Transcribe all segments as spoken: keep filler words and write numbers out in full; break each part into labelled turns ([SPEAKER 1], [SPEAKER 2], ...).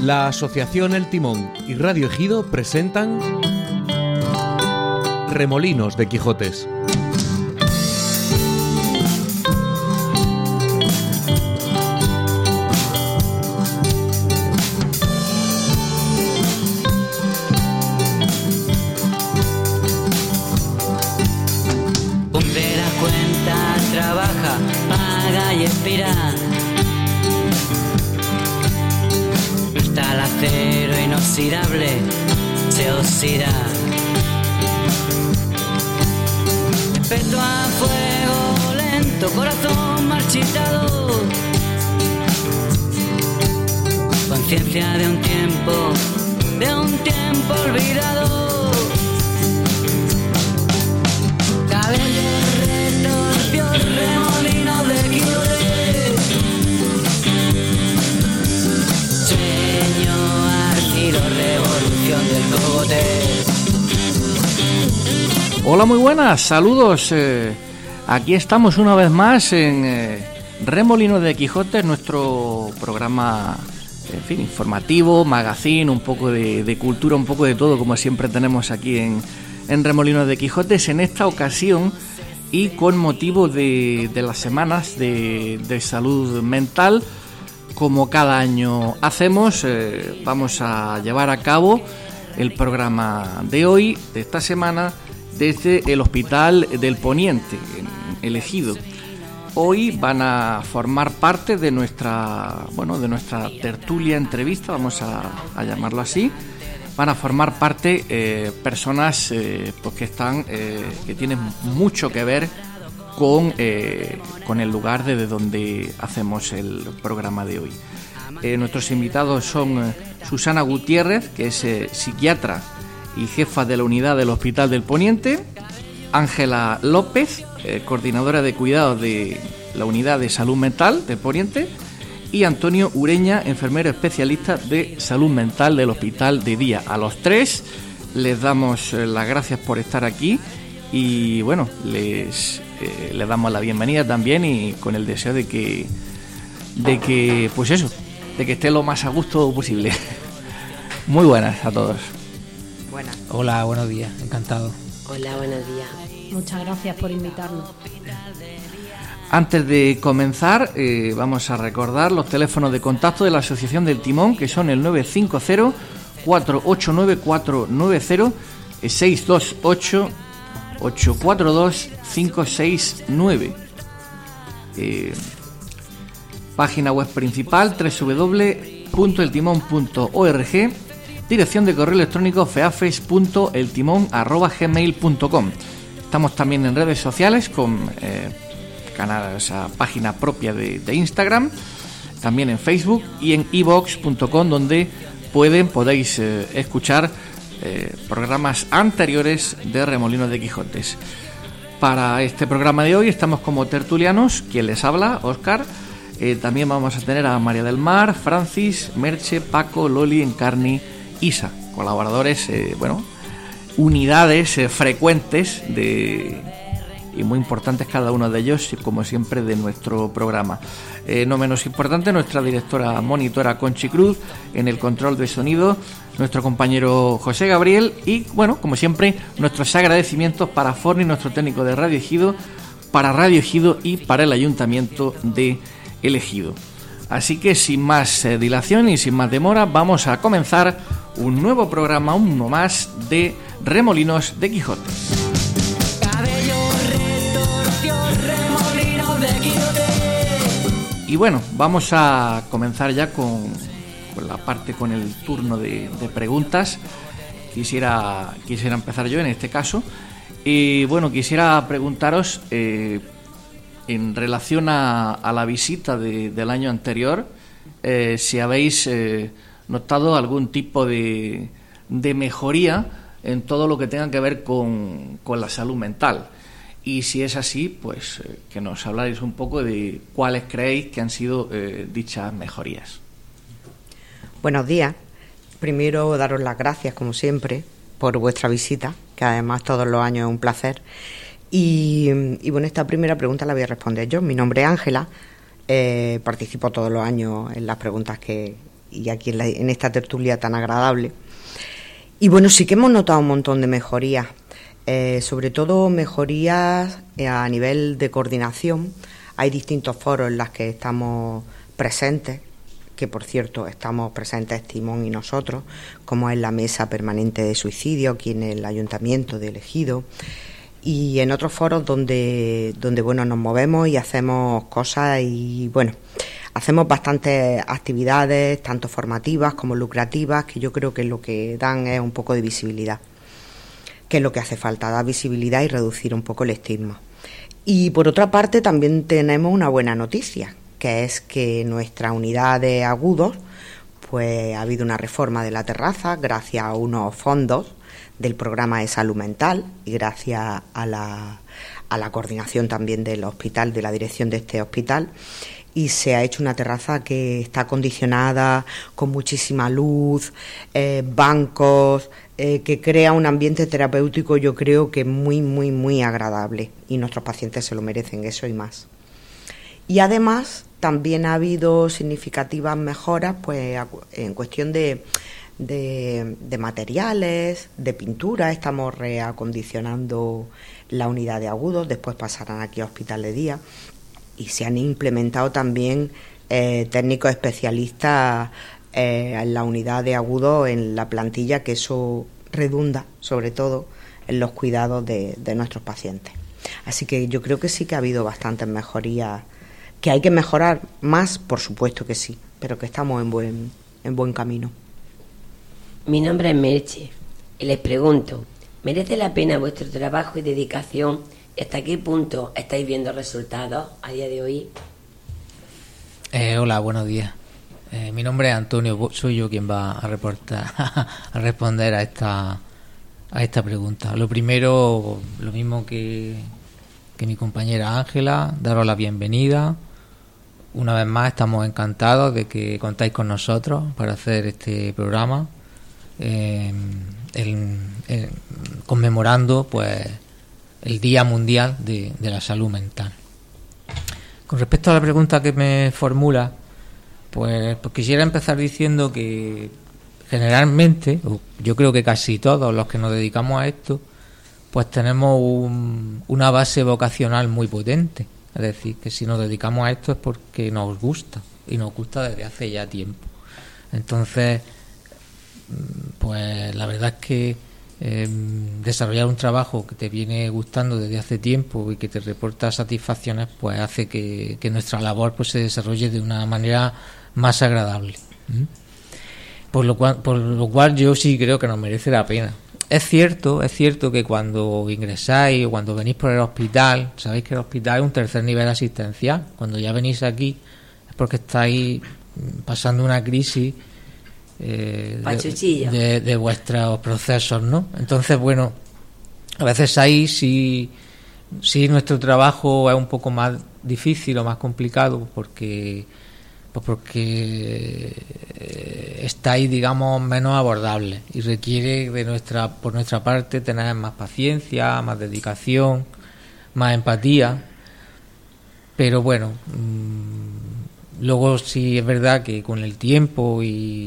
[SPEAKER 1] La Asociación El Timón y Radio Ejido presentan Remolinos de Quijotes.
[SPEAKER 2] Puntera cuenta, trabaja, paga y expira. El acero inoxidable se oxida. Respeto a fuego lento, corazón marchitado. Conciencia de un tiempo, de un tiempo olvidado. Cabello retorcido, remolino de Quijote. Revolución del cogote.
[SPEAKER 3] Hola, muy buenas, saludos. Eh, aquí estamos una vez más en eh, Remolinos de Quijote, nuestro programa, en fin, informativo, magazine, un poco de, de cultura, un poco de todo, como siempre tenemos aquí en, en Remolinos de Quijotes. En esta ocasión, y con motivo de, de las semanas de, de salud mental, como cada año hacemos, eh, vamos a llevar a cabo el programa de hoy, de esta semana, desde el Hospital del Poniente, en El Ejido. Hoy van a formar parte de nuestra, bueno, de nuestra tertulia entrevista, vamos a, a llamarlo así. Van a formar parte eh, personas eh, pues que están, eh, que tienen mucho que ver con, eh, con el lugar desde donde hacemos el programa de hoy. Eh, nuestros invitados son eh, Susana Gutiérrez, que es eh, psiquiatra y jefa de la unidad del Hospital del Poniente, Ángela López, eh, coordinadora de cuidados de la unidad de salud mental del Poniente, y Antonio Ureña, enfermero especialista de salud mental del Hospital de Día. A los tres les damos eh, las gracias por estar aquí y bueno, les Eh, le damos la bienvenida también y con el deseo de que de que pues eso, de que esté lo más a gusto posible. Muy buenas a todos.
[SPEAKER 4] Buenas.
[SPEAKER 5] Hola, buenos días, encantado.
[SPEAKER 4] Hola, buenos días.
[SPEAKER 6] Muchas gracias por invitarnos.
[SPEAKER 3] Antes de comenzar, eh, vamos a recordar los teléfonos de contacto de la Asociación del Timón, que son el nueve cinco cero, cuatro ocho nueve, cuatro nueve cero, seis dos ocho, ocho cuatro dos, cinco seis nueve. Eh, página web principal doble u doble u doble u punto el timón punto org. Dirección de correo electrónico feafes punto el timón arroba gmail punto com. Estamos también en redes sociales con eh, canal, o sea, página propia de, de Instagram, también en Facebook y en i vox punto com, donde pueden podéis eh, escuchar Eh, programas anteriores de Remolinos de Quijotes. Para este programa de hoy estamos como tertulianos, quien les habla, Óscar. Eh, también vamos a tener a María del Mar, Francis, Merche, Paco, Loli, Encarni, Isa, colaboradores, eh, bueno, unidades eh, frecuentes de y muy importantes cada uno de ellos, como siempre, de nuestro programa. Eh, no menos importante, nuestra directora monitora Conchi Cruz, en el control de sonido, nuestro compañero José Gabriel y, bueno, como siempre, nuestros agradecimientos para Forni, nuestro técnico de Radio Ejido, para Radio Ejido y para el Ayuntamiento de El Ejido. Así que, sin más eh, dilación y sin más demora, vamos a comenzar un nuevo programa, uno más de Remolinos de Quijote. Y bueno, vamos a comenzar ya con, con la parte, con el turno de, de preguntas. Quisiera, quisiera empezar yo en este caso. Y bueno, quisiera preguntaros eh, en relación a, a la visita de, del año anterior, eh, si habéis eh, notado algún tipo de, de mejoría en todo lo que tenga que ver con, con la salud mental. Y si es así, pues eh, que nos habláis un poco de cuáles creéis que han sido eh, dichas mejorías.
[SPEAKER 4] Buenos días. Primero, daros las gracias, como siempre, por vuestra visita, que además todos los años es un placer. Y, y bueno, esta primera pregunta la voy a responder yo. Mi nombre es Ángela, eh, participo todos los años en las preguntas que y aquí en, la, en esta tertulia tan agradable. Y bueno, sí que hemos notado un montón de mejorías, eh, sobre todo mejorías a nivel de coordinación. Hay distintos foros en los que estamos presentes, que por cierto estamos presentes Timón y nosotros, como es la Mesa Permanente de Suicidio, aquí en el Ayuntamiento de Ejido, y en otros foros donde, donde bueno, nos movemos y hacemos cosas y bueno, hacemos bastantes actividades, tanto formativas como lucrativas, que yo creo que lo que dan es un poco de visibilidad, que es lo que hace falta, dar visibilidad y reducir un poco el estigma. Y por otra parte también tenemos una buena noticia, que es que nuestra unidad de agudos, pues ha habido una reforma de la terraza gracias a unos fondos del programa de salud mental y gracias a la, a la coordinación también del hospital, de la dirección de este hospital, y se ha hecho una terraza que está acondicionada con muchísima luz, eh, bancos, eh, que crea un ambiente terapéutico, yo creo que muy, muy, muy agradable, y nuestros pacientes se lo merecen, eso y más. Y además también ha habido significativas mejoras pues en cuestión de, de, de materiales, de pintura. Estamos reacondicionando la unidad de agudos, después pasarán aquí a hospital de día, y se han implementado también eh, técnicos especialistas eh, en la unidad de agudos, en la plantilla, que eso redunda sobre todo en los cuidados de, de nuestros pacientes. Así que yo creo que sí que ha habido bastantes mejorías. Que hay que mejorar más, por supuesto que sí, pero que estamos en buen, en buen camino.
[SPEAKER 7] Mi nombre es Merche y les pregunto, ¿merece la pena vuestro trabajo y dedicación? ¿Y hasta qué punto estáis viendo resultados a día de hoy?
[SPEAKER 5] Eh, hola, buenos días. Eh, mi nombre es Antonio, soy yo quien va a reportar, a responder a esta, a esta pregunta. Lo primero, lo mismo que, que mi compañera Ángela, daros la bienvenida. Una vez más estamos encantados de que contáis con nosotros para hacer este programa, eh, el, el, conmemorando pues el Día Mundial de, de la Salud Mental. Con respecto a la pregunta que me formula, pues, pues quisiera empezar diciendo que generalmente, yo creo que casi todos los que nos dedicamos a esto, pues tenemos un, una base vocacional muy potente. Es decir, que si nos dedicamos a esto es porque nos gusta, y nos gusta desde hace ya tiempo. Entonces, pues la verdad es que eh, desarrollar un trabajo que te viene gustando desde hace tiempo y que te reporta satisfacciones, pues hace que, que nuestra labor pues se desarrolle de una manera más agradable. ¿Mm? Por lo cual, por lo cual yo sí creo que nos merece la pena. Es cierto, es cierto que cuando ingresáis o cuando venís por el hospital, sabéis que el hospital es un tercer nivel asistencial. Cuando ya venís aquí es porque estáis pasando una crisis eh, de, de, de vuestros procesos, ¿no? Entonces, bueno, a veces ahí sí, sí nuestro trabajo es un poco más difícil o más complicado porque pues porque estáis, digamos, menos abordables y requiere de nuestra por nuestra parte tener más paciencia, más dedicación, más empatía. Pero bueno, mmm, luego sí es verdad que con el tiempo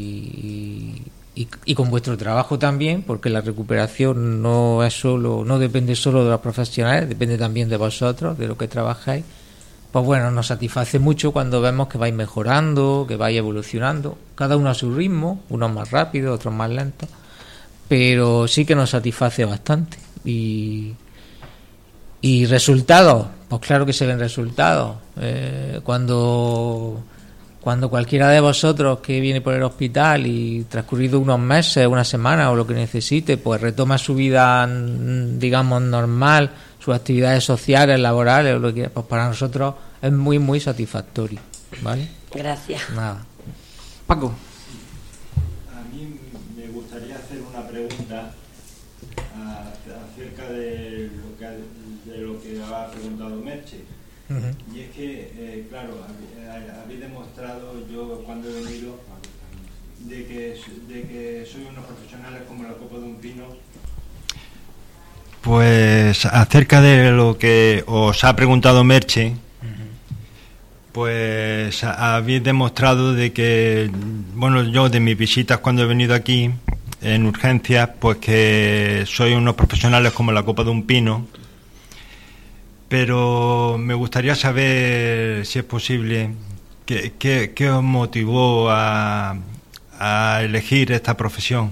[SPEAKER 5] y, y, y con vuestro trabajo también, porque la recuperación no es solo no depende solo de los profesionales, depende también de vosotros, de lo que trabajáis. Pues bueno, nos satisface mucho cuando vemos que vais mejorando, que vais evolucionando, cada uno a su ritmo, unos más rápidos, otros más lentos, pero sí que nos satisface bastante. Y, y resultados, pues claro que se ven resultados. Eh, cuando, cuando cualquiera de vosotros que viene por el hospital y transcurrido unos meses, una semana o lo que necesite, pues retoma su vida, digamos, normal, sus actividades sociales, laborales, o lo que, pues para nosotros es muy, muy satisfactorio, ¿vale?
[SPEAKER 7] Gracias.
[SPEAKER 5] Nada.
[SPEAKER 3] Paco.
[SPEAKER 8] A mí me gustaría hacer una pregunta a, acerca de lo que, de lo que ha preguntado Merche. Uh-huh. Y es que, eh, claro, habéis demostrado, yo cuando he venido, de que, de que sois unos profesionales como la copa de un pino. Pues acerca de lo que os ha preguntado Merche, uh-huh. pues habéis demostrado de que, bueno, yo de mis visitas cuando he venido aquí en urgencias, pues que sois unos profesionales como la copa de un pino, pero me gustaría saber, si es posible, qué, qué, qué os motivó a, a elegir esta profesión.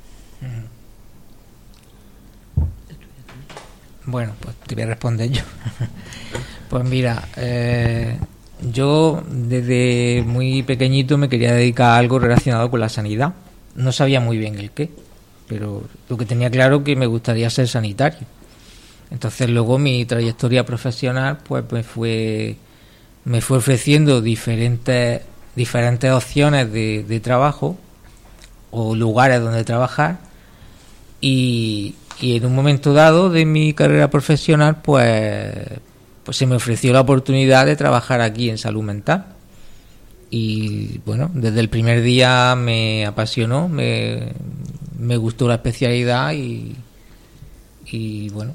[SPEAKER 5] Bueno, pues te voy a responder yo. Pues mira, eh, yo desde muy pequeñito me quería dedicar a algo relacionado con la sanidad. No sabía muy bien el qué, pero lo que tenía claro que me gustaría ser sanitario. Entonces luego mi trayectoria profesional pues me fue me fue ofreciendo diferentes diferentes opciones de, de trabajo o lugares donde trabajar, y, y en un momento dado de mi carrera profesional pues pues se me ofreció la oportunidad de trabajar aquí en salud mental. Y bueno, desde el primer día me apasionó, me, me gustó la especialidad y, y bueno,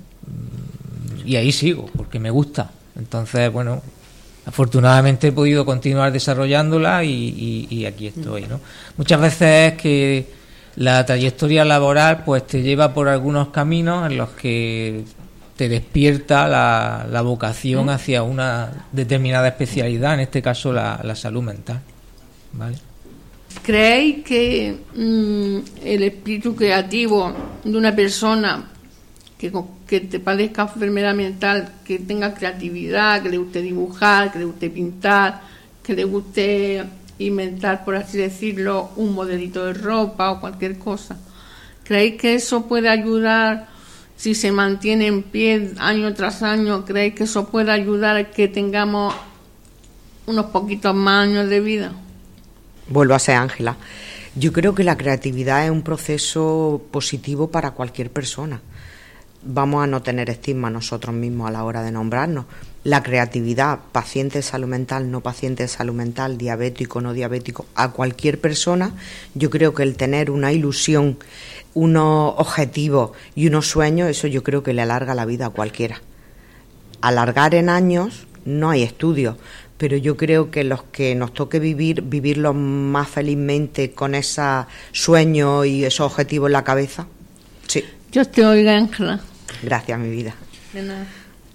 [SPEAKER 5] y ahí sigo, porque me gusta. Entonces, bueno, afortunadamente he podido continuar desarrollándola y, y, y aquí estoy, ¿no? Muchas veces es que la trayectoria laboral pues te lleva por algunos caminos en los que te despierta la, la vocación hacia una determinada especialidad, en este caso la, la salud mental, ¿vale?
[SPEAKER 9] ¿Creéis que mmm, el espíritu creativo de una persona que, que te padezca enfermedad mental, que tenga creatividad, que le guste dibujar, que le guste pintar, que le guste inventar, por así decirlo, un modelito de ropa o cualquier cosa, ¿creéis que eso puede ayudar? Si se mantiene en pie año tras año, ¿creéis que eso puede ayudar a que tengamos unos poquitos más años de vida?
[SPEAKER 4] Vuelvo a ser Ángela. Yo creo que la creatividad es un proceso positivo para cualquier persona. Vamos a no tener estigma nosotros mismos a la hora de nombrarnos. La creatividad, paciente de salud mental, no paciente de salud mental, diabético, no diabético, a cualquier persona, yo creo que el tener una ilusión, unos objetivos y unos sueños, eso yo creo que le alarga la vida a cualquiera. Alargar en años no hay estudios, pero yo creo que los que nos toque vivir, vivirlos más felizmente con esos sueños y esos objetivos en la cabeza, sí.
[SPEAKER 9] Yo te oigo, Ángela.
[SPEAKER 4] Gracias, mi vida.
[SPEAKER 9] De nada.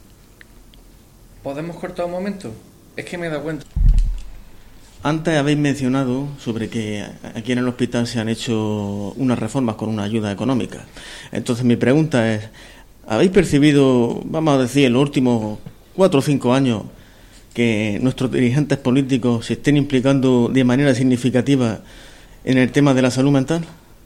[SPEAKER 3] ¿Podemos cortar un momento? Es que me he dado cuenta.
[SPEAKER 10] Antes habéis mencionado sobre que aquí en el hospital se han hecho unas reformas con una ayuda económica. Entonces mi pregunta es, ¿habéis percibido, vamos a decir, en los últimos cuatro o cinco años que nuestros dirigentes políticos se estén implicando de manera significativa en el tema de la salud mental?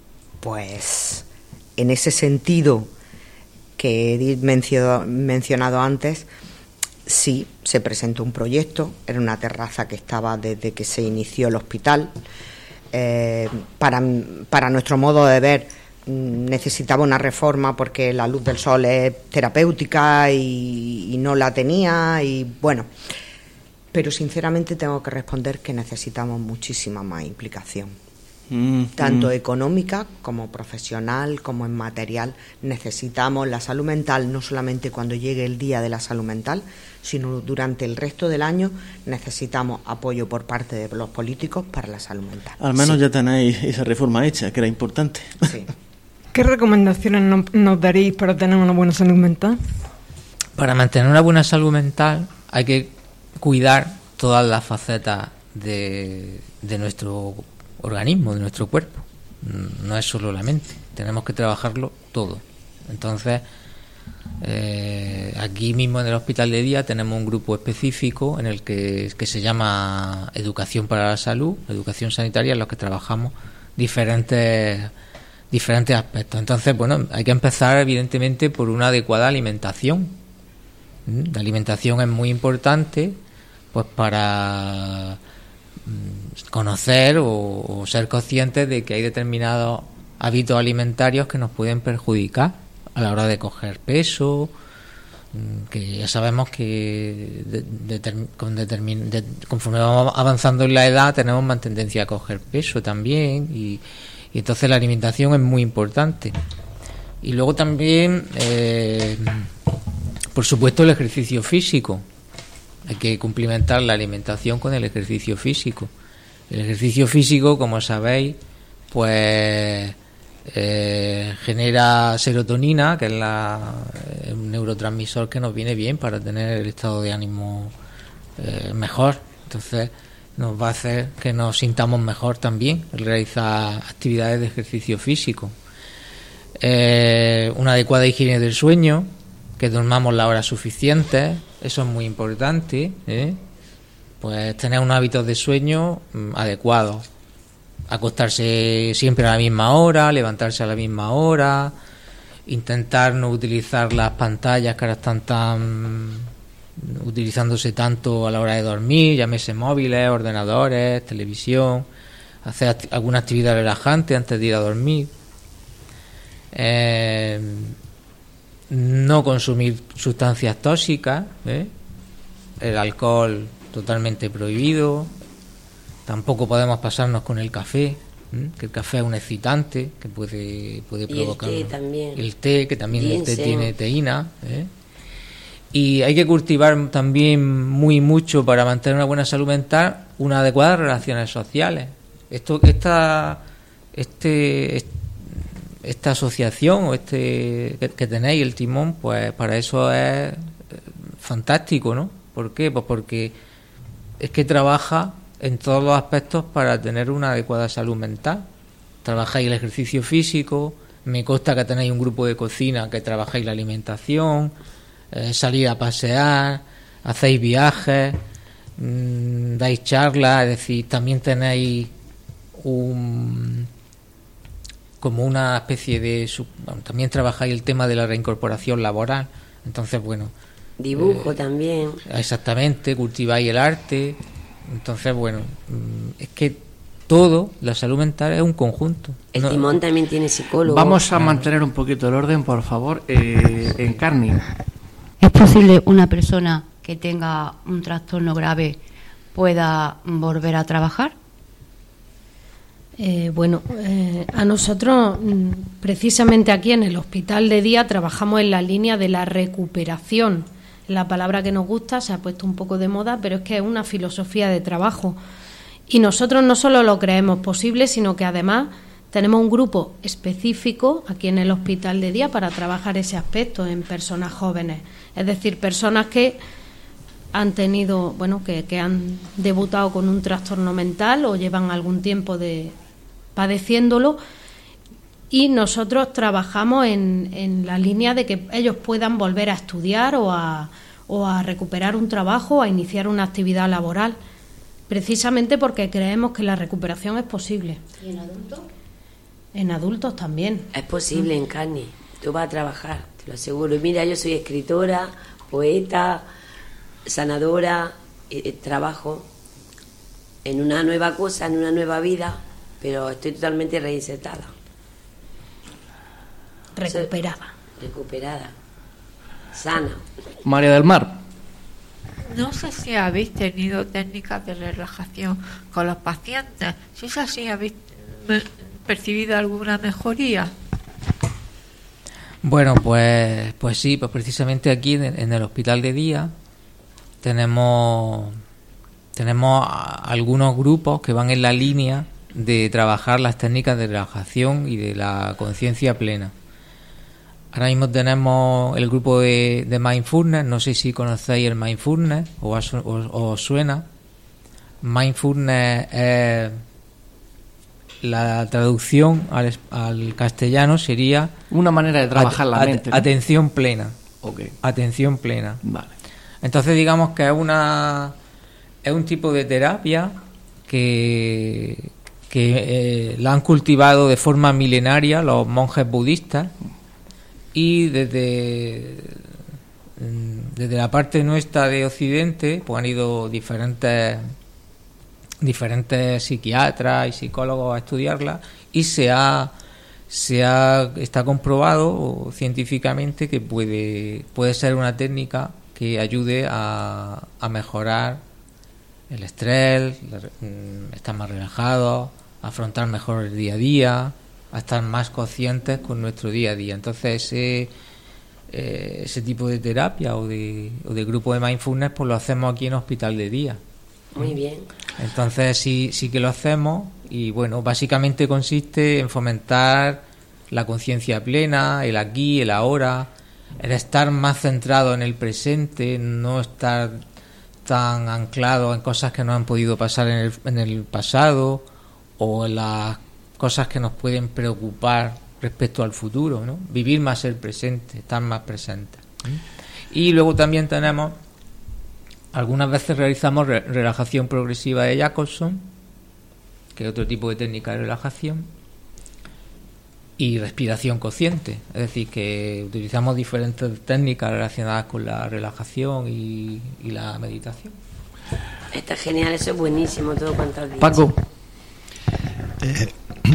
[SPEAKER 4] Pues en ese sentido que he mencionado antes, sí, se presentó un proyecto, era una terraza que estaba desde que se inició el hospital. Eh, para, para nuestro modo de ver, necesitaba una reforma porque la luz del sol es terapéutica y, y no la tenía, y bueno, pero sinceramente tengo que responder que necesitamos muchísima más implicación. Mm, tanto mm. económica como profesional, como en material. Necesitamos la salud mental no solamente cuando llegue el día de la salud mental, sino durante el resto del año. Necesitamos apoyo por parte de los políticos para la salud mental.
[SPEAKER 10] Al menos
[SPEAKER 4] sí.
[SPEAKER 10] Ya tenéis esa reforma hecha, que era importante.
[SPEAKER 4] Sí.
[SPEAKER 11] ¿Qué recomendaciones no, nos daréis para tener una buena salud mental?
[SPEAKER 5] Para mantener una buena salud mental hay que cuidar todas las facetas de, de nuestro organismo, de nuestro cuerpo. No es solo la mente, tenemos que trabajarlo todo. Entonces, eh, aquí mismo en el hospital de día tenemos un grupo específico en el que, que se llama Educación para la Salud, Educación Sanitaria, en los que trabajamos diferentes diferentes aspectos. Entonces, bueno, hay que empezar evidentemente por una adecuada alimentación. La alimentación es muy importante, pues para conocer o, o ser conscientes de que hay determinados hábitos alimentarios que nos pueden perjudicar a la hora de coger peso, que ya sabemos que de, de, con determin, de, conforme vamos avanzando en la edad tenemos más tendencia a coger peso también, y, y entonces la alimentación es muy importante. Y luego también, eh, por supuesto, el ejercicio físico. hay que complementar la alimentación con el ejercicio físico. El ejercicio físico, como sabéis, pues eh, genera serotonina, que es la, un neurotransmisor que nos viene bien para tener el estado de ánimo eh, mejor. Entonces nos va a hacer que nos sintamos mejor también el realizar actividades de ejercicio físico. Eh, una adecuada higiene del sueño, que dormamos las horas suficientes, eso es muy importante, ¿eh? Pues tener unos hábitos de sueño mm, adecuados, acostarse siempre a la misma hora, levantarse a la misma hora, intentar no utilizar las pantallas que ahora están tan utilizándose tanto a la hora de dormir, llámese móviles, ordenadores, televisión, hacer act- alguna actividad relajante antes de ir a dormir. Eh, no consumir sustancias tóxicas, ¿eh? El alcohol totalmente prohibido, tampoco podemos pasarnos con el café, ¿eh? Que el café es un excitante que puede, puede provocar
[SPEAKER 7] el té también,
[SPEAKER 5] el té, que también el té
[SPEAKER 7] Ginseng.
[SPEAKER 5] tiene teína, ¿eh? Y hay que cultivar también muy mucho para mantener una buena salud mental, unas adecuadas relaciones sociales. Esto, esta, este, este esta asociación o este que, que tenéis, el Timón, pues para eso es fantástico, ¿no? ¿Por qué? Pues porque es que trabaja en todos los aspectos para tener una adecuada salud mental. Trabajáis el ejercicio físico, me consta que tenéis un grupo de cocina que trabajáis la alimentación, eh, salir a pasear, hacéis viajes, mmm, dais charlas, es decir, también tenéis un como una especie de sub, bueno, también trabajáis el tema de la reincorporación laboral, entonces bueno,
[SPEAKER 7] dibujo
[SPEAKER 5] eh,
[SPEAKER 7] también,
[SPEAKER 5] exactamente, cultiváis el arte, entonces bueno, es que todo, la salud mental es un conjunto.
[SPEAKER 7] el
[SPEAKER 5] No,
[SPEAKER 7] Timón también tiene psicólogo.
[SPEAKER 3] Vamos a mantener un poquito el orden, por favor. Eh, Encarni.
[SPEAKER 6] ¿Es posible una persona que tenga un trastorno grave pueda volver a trabajar?
[SPEAKER 9] Eh, bueno, eh, a nosotros mm, precisamente aquí en el hospital de día trabajamos en la línea de la recuperación. La palabra que nos gusta, se ha puesto un poco de moda, pero es que es una filosofía de trabajo. Y nosotros no solo lo creemos posible, sino que además tenemos un grupo específico aquí en el hospital de día para trabajar ese aspecto en personas jóvenes. Es decir, personas que han tenido, bueno, que, que han debutado con un trastorno mental o llevan algún tiempo de padeciéndolo, y nosotros trabajamos en, en la línea de que ellos puedan volver a estudiar o a, o a recuperar un trabajo o a iniciar una actividad laboral, precisamente porque creemos que la recuperación es posible.
[SPEAKER 6] ¿Y en adultos?
[SPEAKER 9] En adultos también.
[SPEAKER 7] Es posible, en carne. Tú vas a trabajar, te lo aseguro. Y mira, yo soy escritora, poeta, sanadora, eh, trabajo en una nueva cosa, en una nueva vida, pero estoy totalmente reinsertada.
[SPEAKER 9] Recuperada.
[SPEAKER 7] Soy recuperada. Sana.
[SPEAKER 3] María del Mar.
[SPEAKER 12] No sé si habéis tenido técnicas de relajación con los pacientes. Si es así, ¿habéis percibido alguna mejoría?
[SPEAKER 5] Bueno, pues pues sí, pues precisamente aquí en, en el hospital de día tenemos tenemos a- algunos grupos que van en la línea de trabajar las técnicas de relajación y de la conciencia plena. Ahora mismo tenemos el grupo de, de Mindfulness, no sé si conocéis el Mindfulness o os, o- os suena. Mindfulness es la traducción al, es- al castellano sería
[SPEAKER 3] una manera de trabajar la mente, ¿no?
[SPEAKER 5] Atención plena.
[SPEAKER 3] Okay.
[SPEAKER 5] Atención plena.
[SPEAKER 3] Vale.
[SPEAKER 5] Entonces digamos que es una es un tipo de terapia que que eh, la han cultivado de forma milenaria los monjes budistas, y desde mm, desde la parte nuestra de Occidente pues han ido diferentes diferentes psiquiatras y psicólogos a estudiarla, y se ha se ha está comprobado científicamente que puede puede ser una técnica que ayude a, a mejorar el estrés, la- mm, estar más relajados, afrontar mejor el día a día, a estar más conscientes con nuestro día a día. Entonces ese, eh, ese tipo de terapia o de, o de grupo de mindfulness, pues lo hacemos aquí en Hospital de Día.
[SPEAKER 7] Muy bien.
[SPEAKER 5] Entonces sí, sí que lo hacemos y bueno, básicamente consiste en fomentar la conciencia plena, el aquí, el ahora, el estar más centrado en el presente, no estar tan anclado en cosas que no han podido pasar en el, en el pasado o en las cosas que nos pueden preocupar respecto al futuro, ¿no? Vivir más el presente, estar más presente. Y luego también tenemos, algunas veces realizamos re- relajación progresiva de Jacobson, que es otro tipo de técnica de relajación, y respiración consciente, es decir, que utilizamos diferentes técnicas relacionadas con la relajación y, y la meditación.
[SPEAKER 7] Está genial, eso es buenísimo, todo cuanto has dicho.
[SPEAKER 3] Paco.
[SPEAKER 8] Eh,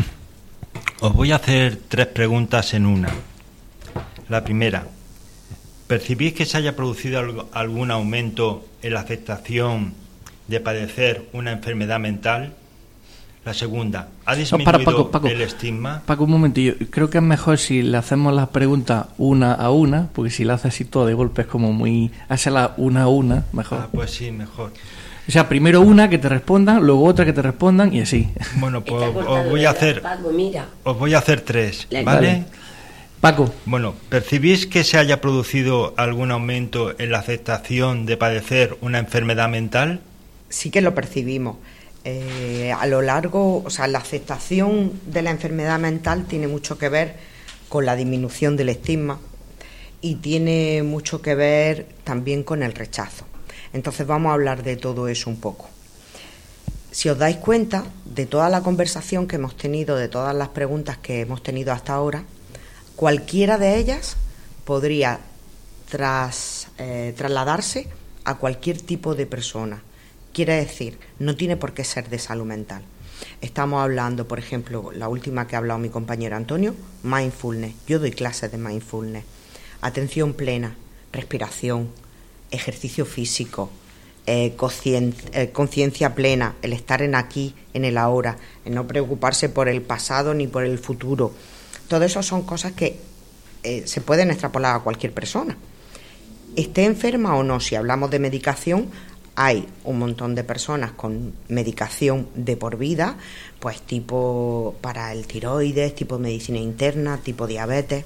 [SPEAKER 8] os voy a hacer tres preguntas en una. La primera, ¿percibís que se haya producido algo, algún aumento en la aceptación de padecer una enfermedad mental? La segunda, ¿ha disminuido
[SPEAKER 3] no, para, Paco, Paco,
[SPEAKER 8] el estigma?
[SPEAKER 3] Paco, un momentillo. Creo que es mejor si le hacemos las preguntas una a una, porque si la haces así todo de golpe es como muy... Hazla una a una, mejor.
[SPEAKER 8] Ah, pues sí, mejor.
[SPEAKER 3] O sea, primero una que te respondan, luego otra que te respondan y así.
[SPEAKER 8] Bueno, pues os voy a hacer...
[SPEAKER 7] Paco, mira.
[SPEAKER 8] Os voy a hacer tres, ¿vale?
[SPEAKER 3] Vale. Paco.
[SPEAKER 8] Bueno, ¿percibís que se haya producido algún aumento en la aceptación de padecer una enfermedad mental?
[SPEAKER 4] Sí que lo percibimos. Eh, a lo largo, o sea, la aceptación de la enfermedad mental tiene mucho que ver con la disminución del estigma y tiene mucho que ver también con el rechazo. Entonces vamos a hablar de todo eso un poco. Si os dais cuenta de toda la conversación que hemos tenido, de todas las preguntas que hemos tenido hasta ahora, cualquiera de ellas podría tras, eh, trasladarse a cualquier tipo de persona. Quiere decir, no tiene por qué ser de salud mental. Estamos hablando, por ejemplo, la última que ha hablado mi compañero Antonio, mindfulness. Yo doy clases de mindfulness. Atención plena, respiración, ejercicio físico, eh, eh, conciencia plena, el estar en aquí, en el ahora, el no preocuparse por el pasado ni por el futuro. Todo eso son cosas que eh, se pueden extrapolar a cualquier persona. Esté enferma o no, si hablamos de medicación, hay un montón de personas con medicación de por vida, pues tipo para el tiroides, tipo medicina interna, tipo diabetes,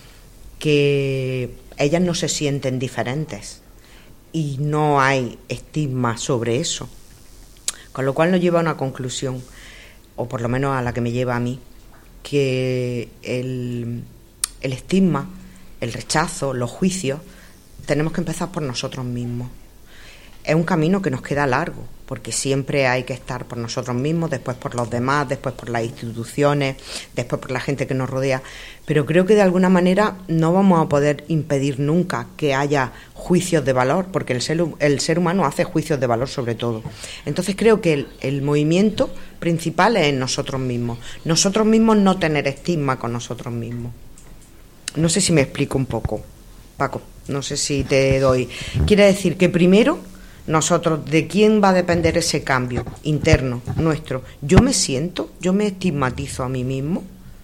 [SPEAKER 4] que ellas no se sienten diferentes y no hay estigma sobre eso. Con lo cual nos lleva a una conclusión, o por lo menos a la que me lleva a mí, que el, el estigma, el rechazo, los juicios, tenemos que empezar por nosotros mismos. Es un camino que nos queda largo, porque siempre hay que estar por nosotros mismos, después por los demás, después por las instituciones, después por la gente que nos rodea. Pero creo que de alguna manera no vamos a poder impedir nunca que haya juicios de valor, porque el ser, el ser humano hace juicios de valor sobre todo. Entonces creo que el, el movimiento principal es en nosotros mismos. Nosotros mismos no tener estigma con nosotros mismos. No sé si me explico un poco, Paco, no sé si te doy. Quiere decir que primero... Nosotros, ¿de quién va a depender ese cambio interno nuestro? ¿Yo me siento? ¿Yo me estigmatizo a mí mismo?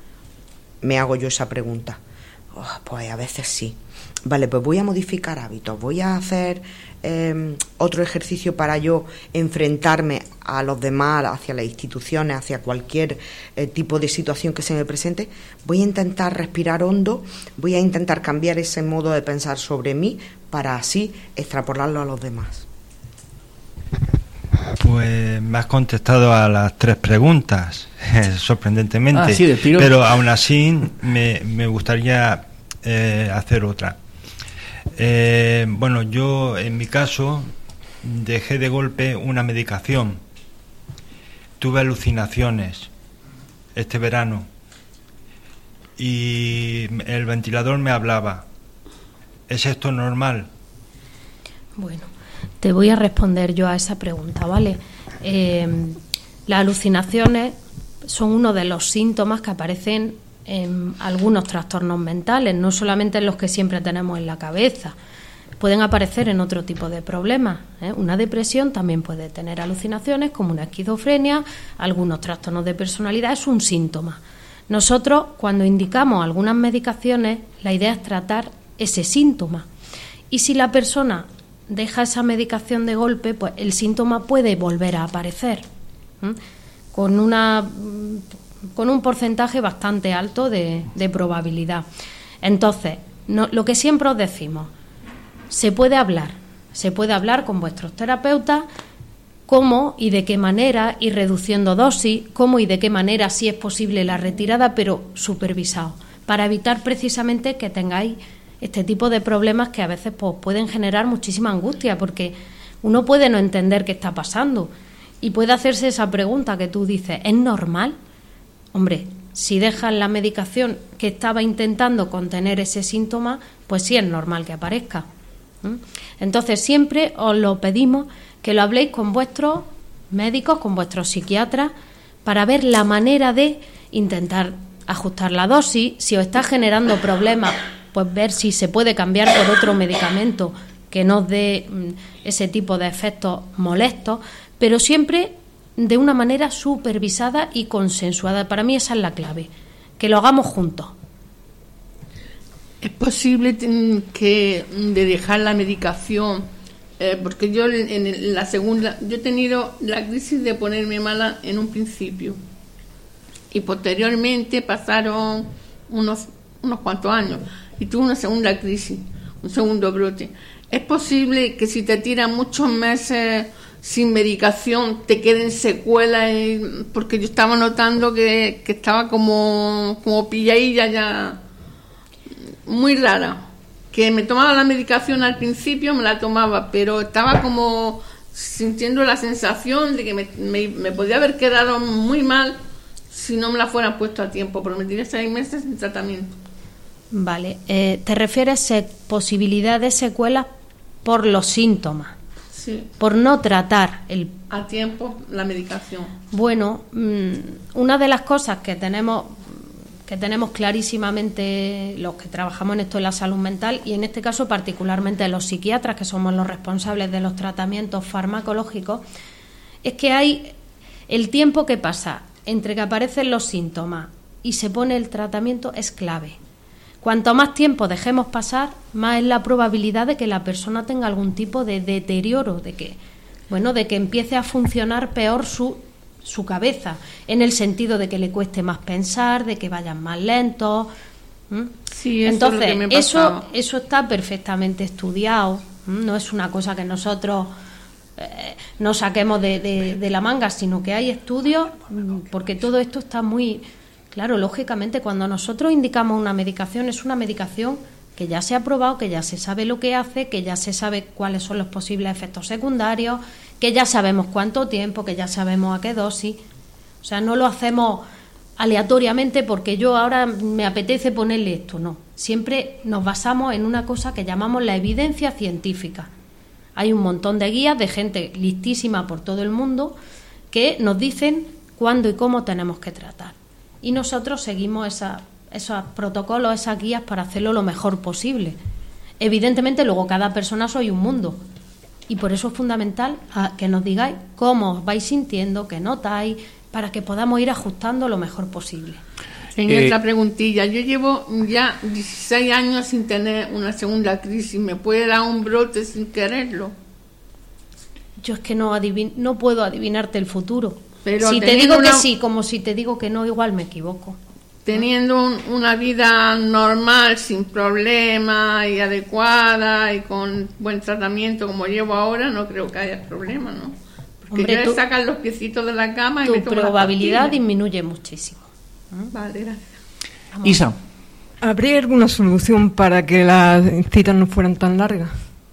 [SPEAKER 4] Me hago yo esa pregunta. Oh, pues a veces sí. Vale, pues voy a modificar hábitos, voy a hacer eh, otro ejercicio para yo enfrentarme a los demás, hacia las instituciones, hacia cualquier eh, tipo de situación que se me presente. Voy a intentar respirar hondo, voy a intentar cambiar ese modo de pensar sobre mí para así extrapolarlo a los demás.
[SPEAKER 8] Pues me has contestado a las tres preguntas, sorprendentemente,
[SPEAKER 3] ah, sí, de tiro.
[SPEAKER 8] Pero aún así me, me gustaría eh, hacer otra. Eh, bueno, yo en mi caso dejé de golpe una medicación, tuve alucinaciones este verano y el ventilador me hablaba. ¿Es esto normal?
[SPEAKER 13] Bueno, te voy a responder yo a esa pregunta, ¿vale? Eh, las alucinaciones son uno de los síntomas que aparecen en algunos trastornos mentales, no solamente en los que siempre tenemos en la cabeza. Pueden aparecer en otro tipo de problemas, ¿eh? Una depresión también puede tener alucinaciones, como una esquizofrenia, algunos trastornos de personalidad, es un síntoma. Nosotros, cuando indicamos algunas medicaciones, la idea es tratar ese síntoma. Y si la persona deja esa medicación de golpe, pues el síntoma puede volver a aparecer, ¿m? con una con un porcentaje bastante alto de, de probabilidad. Entonces, no, lo que siempre os decimos, se puede hablar, se puede hablar con vuestros terapeutas cómo y de qué manera ir reduciendo dosis, cómo y de qué manera, si es posible, la retirada, pero supervisado, para evitar precisamente que tengáis este tipo de problemas que a veces pues, pueden generar muchísima angustia, porque uno puede no entender qué está pasando y puede hacerse esa pregunta que tú dices, ¿es normal? Hombre, si dejas la medicación que estaba intentando contener ese síntoma, pues sí es normal que aparezca. ¿Mm? Entonces siempre os lo pedimos que lo habléis con vuestros médicos, con vuestros psiquiatras, para ver la manera de intentar ajustar la dosis. Si os está generando problemas, pues ver si se puede cambiar por otro medicamento que no dé mm, ese tipo de efectos molestos, pero siempre de una manera supervisada y consensuada. Para mí esa es la clave, que lo hagamos juntos.
[SPEAKER 9] ¿Es posible que de dejar la medicación? Eh, porque yo en la segunda, yo he tenido la crisis de ponerme mala en un principio y posteriormente pasaron unos, unos cuantos años y tuve una segunda crisis, un segundo brote. ¿Es posible que si te tiran muchos meses sin medicación te queden secuelas? Y, porque yo estaba notando que, que estaba como, como pilladilla ya, muy rara. Que me tomaba la medicación al principio, me la tomaba, pero estaba como sintiendo la sensación de que me, me, me podía haber quedado muy mal si no me la fueran puesto a tiempo, porque me tiré seis meses sin tratamiento.
[SPEAKER 13] Vale, eh, ¿te refieres a posibilidad de secuelas por los síntomas?
[SPEAKER 9] Sí.
[SPEAKER 13] Por no tratar el
[SPEAKER 9] a tiempo la medicación.
[SPEAKER 13] Bueno, mmm, una de las cosas que tenemos que tenemos clarísimamente los que trabajamos en esto de la salud mental, y en este caso particularmente los psiquiatras, que somos los responsables de los tratamientos farmacológicos, es que hay el tiempo que pasa entre que aparecen los síntomas y se pone el tratamiento es clave. Cuanto más tiempo dejemos pasar, más es la probabilidad de que la persona tenga algún tipo de deterioro, de que, bueno, de que empiece a funcionar peor su, su cabeza, en el sentido de que le cueste más pensar, de que vayan más lentos. ¿Mm?
[SPEAKER 9] Sí, eso
[SPEAKER 13] Entonces,
[SPEAKER 9] es lo que me
[SPEAKER 13] eso,
[SPEAKER 9] pasaba.
[SPEAKER 13] eso está perfectamente estudiado. ¿Mm? No es una cosa que nosotros eh, no saquemos de, de, de la manga, sino que hay estudios, porque todo esto está muy... Claro, lógicamente, cuando nosotros indicamos una medicación, es una medicación que ya se ha probado, que ya se sabe lo que hace, que ya se sabe cuáles son los posibles efectos secundarios, que ya sabemos cuánto tiempo, que ya sabemos a qué dosis. O sea, no lo hacemos aleatoriamente porque yo ahora me apetece ponerle esto, no. Siempre nos basamos en una cosa que llamamos la evidencia científica. Hay un montón de guías de gente listísima por todo el mundo que nos dicen cuándo y cómo tenemos que tratar. Y nosotros seguimos esa, esos protocolos, esas guías para hacerlo lo mejor posible. Evidentemente, luego cada persona soy un mundo. Y por eso es fundamental que nos digáis cómo os vais sintiendo, qué notáis, para que podamos ir ajustando lo mejor posible.
[SPEAKER 9] En eh, otra preguntilla, yo llevo ya dieciséis años sin tener una segunda crisis. ¿Me puede dar un brote sin quererlo?
[SPEAKER 13] Yo es que no, adivin- no puedo adivinarte el futuro.
[SPEAKER 9] Pero
[SPEAKER 13] si te digo
[SPEAKER 9] una,
[SPEAKER 13] que sí, como si te digo que no, igual me equivoco.
[SPEAKER 9] Teniendo un, una vida normal, sin problemas y adecuada y con buen tratamiento como llevo ahora, no creo que haya problema, ¿no? Porque Hombre, tú, sacan los piecitos de la cama y me tomo
[SPEAKER 13] tu probabilidad disminuye muchísimo.
[SPEAKER 9] ¿Mm? Vale, gracias.
[SPEAKER 3] Vamos. Isa.
[SPEAKER 11] ¿Habría alguna solución para que las citas no fueran tan largas?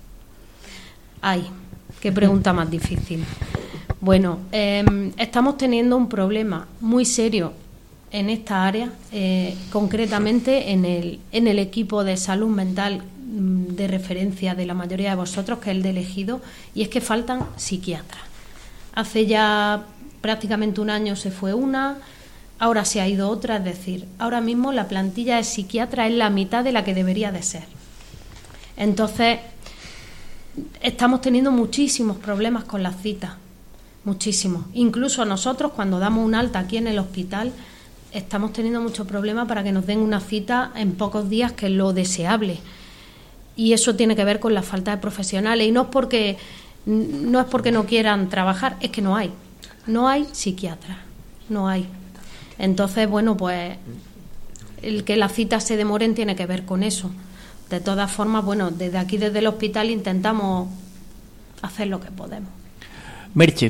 [SPEAKER 13] Ay, qué pregunta más difícil. Bueno, eh, estamos teniendo un problema muy serio en esta área, eh, concretamente en el, en el equipo de salud mental de referencia de la mayoría de vosotros, que es el de elegido, y es que faltan psiquiatras. Hace ya prácticamente un año se fue una, ahora se ha ido otra, es decir, ahora mismo la plantilla de psiquiatras es la mitad de la que debería de ser. Entonces, estamos teniendo muchísimos problemas con las citas. Muchísimo. Incluso nosotros, cuando damos un alta aquí en el hospital, estamos teniendo muchos problemas para que nos den una cita en pocos días, que es lo deseable. y eso tiene que ver con la falta de profesionales, y no es porque no es porque no quieran trabajar, es que no hay, no hay psiquiatras, no hay. Entonces, bueno, pues el que las citas se demoren tiene que ver con eso. De todas formas, bueno, desde aquí, desde el hospital, intentamos hacer lo que podemos.
[SPEAKER 3] Merche.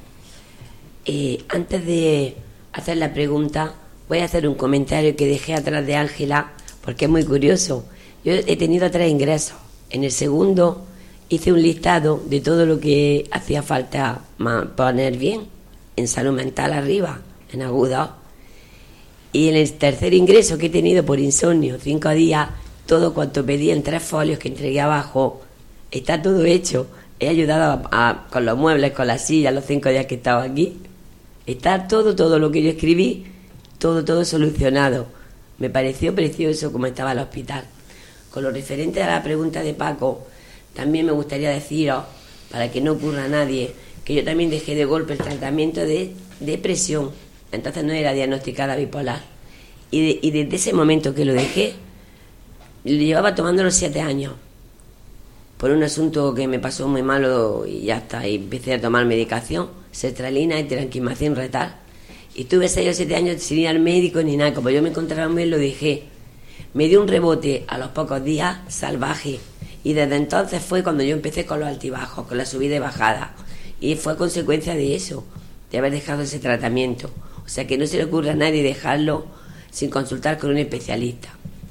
[SPEAKER 7] Eh, antes de hacer la pregunta, voy a hacer un comentario que dejé atrás de Ángela, porque es muy curioso. Yo he tenido tres ingresos. En el segundo hice un listado de todo lo que hacía falta poner bien en salud mental arriba, en agudo. Y en el tercer ingreso que he tenido por insomnio, cinco días, todo cuanto pedí en tres folios que entregué abajo, está todo hecho. He ayudado a, a, con los muebles, con las sillas, los cinco días que he estado aquí. Está todo, todo lo que yo escribí, todo, todo solucionado. Me pareció precioso como estaba el hospital. Con lo referente a la pregunta de Paco, también me gustaría deciros, para que no ocurra a nadie, que yo también dejé de golpe el tratamiento de depresión. Entonces no era diagnosticada bipolar. Y, de, y desde ese momento que lo dejé, lo llevaba tomando los siete años. Por un asunto que me pasó muy malo y ya está. Y empecé a tomar medicación, sertralina y tranquimacin retal. Y tuve seis o siete años sin ir al médico ni nada. Como yo me encontraba bien, lo dejé. Me dio un rebote a los pocos días salvaje. Y desde entonces fue cuando yo empecé con los altibajos, con la subida y bajada. Y fue consecuencia de eso, de haber dejado ese tratamiento. O sea, que no se le ocurra a nadie dejarlo sin consultar con un especialista.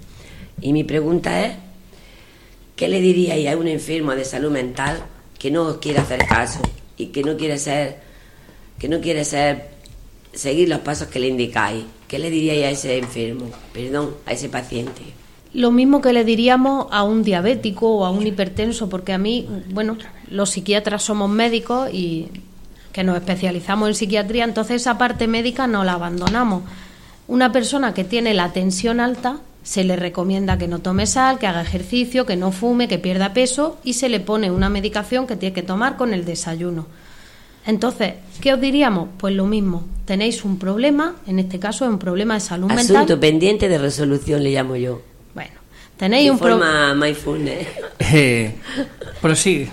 [SPEAKER 7] Y mi pregunta es, ¿qué le diríais a un enfermo de salud mental que no quiere hacer caso y que no quiere ser, que no quiere ser, seguir los pasos que le indicáis? ¿Qué le diríais a ese enfermo, perdón, a ese paciente?
[SPEAKER 13] Lo mismo que le diríamos a un diabético o a un hipertenso, porque a mí, bueno, los psiquiatras somos médicos y que nos especializamos en psiquiatría, entonces esa parte médica no la abandonamos. Una persona que tiene la tensión alta, se le recomienda que no tome sal, que haga ejercicio, que no fume, que pierda peso, y se le pone una medicación que tiene que tomar con el desayuno. Entonces, ¿qué os diríamos? Pues lo mismo, tenéis un problema, en este caso es un problema de salud
[SPEAKER 7] Asunto
[SPEAKER 13] mental.
[SPEAKER 7] Asunto pendiente de resolución, le llamo yo.
[SPEAKER 13] Bueno, tenéis
[SPEAKER 7] de
[SPEAKER 13] un
[SPEAKER 7] problema mindfulness.
[SPEAKER 3] Eh, prosigue.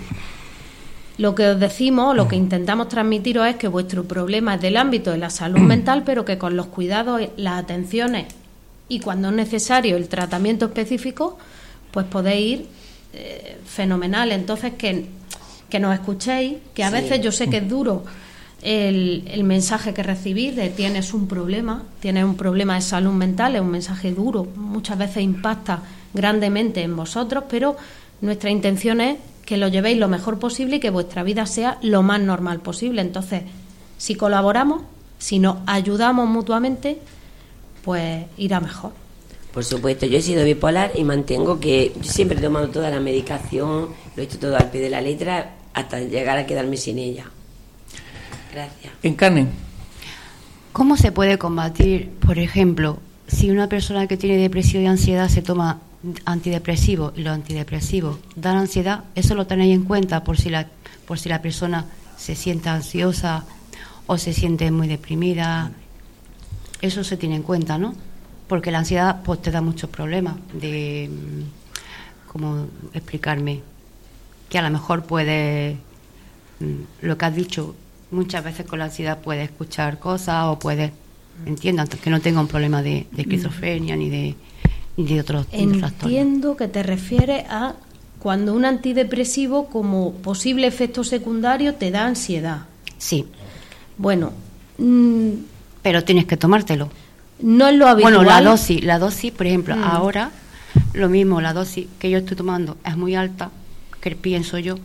[SPEAKER 13] Lo que os decimos, lo que intentamos transmitiros es que vuestro problema es del ámbito de la salud mental, pero que con los cuidados, las atenciones y cuando es necesario el tratamiento específico, pues podéis ir eh, fenomenal. Entonces, que, que nos escuchéis, que a sí. veces yo sé que es duro el, el mensaje que recibís de tienes un problema, tienes un problema de salud mental, es un mensaje duro, muchas veces impacta grandemente en vosotros, pero nuestra intención es que lo llevéis lo mejor posible y que vuestra vida sea lo más normal posible. Entonces, si colaboramos, si nos ayudamos mutuamente, pues irá mejor.
[SPEAKER 7] Por supuesto, yo he sido bipolar y mantengo que yo siempre he tomado toda la medicación, lo he hecho todo al pie de la letra hasta llegar a quedarme sin ella. Gracias.
[SPEAKER 3] Encarne.
[SPEAKER 6] ¿Cómo se puede combatir, por ejemplo, si una persona que tiene depresión y ansiedad se toma antidepresivos y los antidepresivos dan ansiedad? Eso lo tenéis en cuenta por si la, por si la persona se siente ansiosa o se siente muy deprimida. Eso se tiene en cuenta, ¿no? Porque la ansiedad pues te da muchos problemas de, ¿cómo explicarme? Que a lo mejor puedes, lo que has dicho, muchas veces con la ansiedad puedes escuchar cosas o puedes, entiendo, que no tenga un problema de, de esquizofrenia ni de, ni de otros trastornos.
[SPEAKER 13] Entiendo que te refieres a cuando un antidepresivo como posible efecto secundario te da ansiedad.
[SPEAKER 6] Sí.
[SPEAKER 13] Bueno, mmm,
[SPEAKER 6] pero tienes que tomártelo.
[SPEAKER 13] No es lo habitual.
[SPEAKER 6] Bueno, la dosis, la dosis, por ejemplo, mm. ahora lo mismo, la dosis que yo estoy tomando es muy alta, que pienso yo,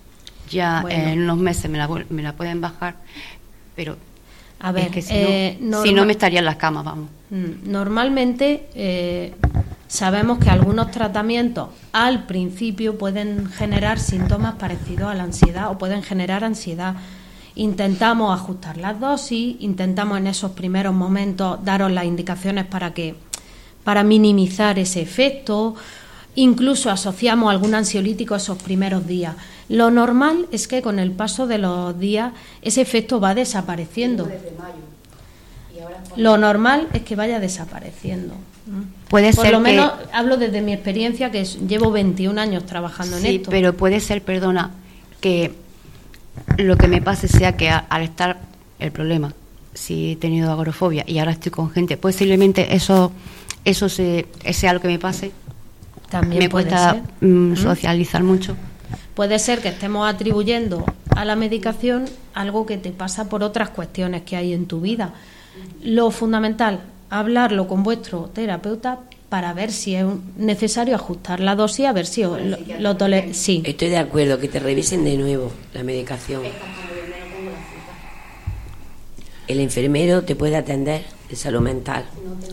[SPEAKER 6] ya bueno. en unos meses me la, me la pueden bajar, pero
[SPEAKER 13] a ver,
[SPEAKER 6] es que si,
[SPEAKER 13] eh,
[SPEAKER 6] no,
[SPEAKER 13] norma-
[SPEAKER 6] si no me estaría en las camas, vamos.
[SPEAKER 13] Normalmente eh, sabemos que algunos tratamientos al principio pueden generar síntomas parecidos a la ansiedad o pueden generar ansiedad. Intentamos ajustar las dosis, intentamos en esos primeros momentos daros las indicaciones para que para minimizar ese efecto, incluso asociamos algún ansiolítico esos primeros días. Lo normal es que con el paso de los días ese efecto va desapareciendo. Lo normal es que vaya desapareciendo.
[SPEAKER 6] puede
[SPEAKER 13] Por
[SPEAKER 6] ser
[SPEAKER 13] lo menos
[SPEAKER 6] que,
[SPEAKER 13] hablo desde mi experiencia, que es- llevo veintiún años trabajando en
[SPEAKER 6] sí,
[SPEAKER 13] esto.
[SPEAKER 6] pero puede ser, perdona, que lo que me pase sea que a- al estar el problema, si he tenido agorafobia y ahora estoy con gente, posiblemente eso eso se, sea lo que me pase.
[SPEAKER 13] También
[SPEAKER 6] me
[SPEAKER 13] puede
[SPEAKER 6] cuesta
[SPEAKER 13] ser.
[SPEAKER 6] mm,
[SPEAKER 13] ¿Mm?
[SPEAKER 6] socializar mucho.
[SPEAKER 13] Puede ser que estemos atribuyendo a la medicación algo que te pasa por otras cuestiones que hay en tu vida. Lo fundamental, hablarlo con vuestro terapeuta para ver si es un- necesario ajustar la dosis, a ver si os lo, lo tole- sí.
[SPEAKER 7] Estoy de acuerdo, que te revisen de nuevo la medicación. El enfermero te puede atender de salud mental.